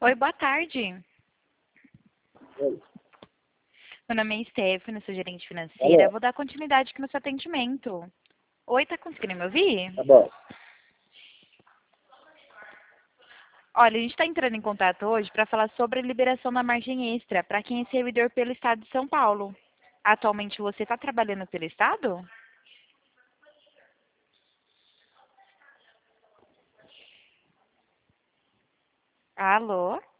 Oi, boa tarde. Oi. Meu nome é Stephanie, sou gerente financeira. Alô? Eu vou dar continuidade aqui no seu atendimento. Oi, tá conseguindo me ouvir? Tá bom. Olha, a gente está entrando em contato hoje para falar sobre a liberação da margem extra para quem é servidor pelo Estado de São Paulo. Atualmente você está trabalhando pelo Estado? Alô?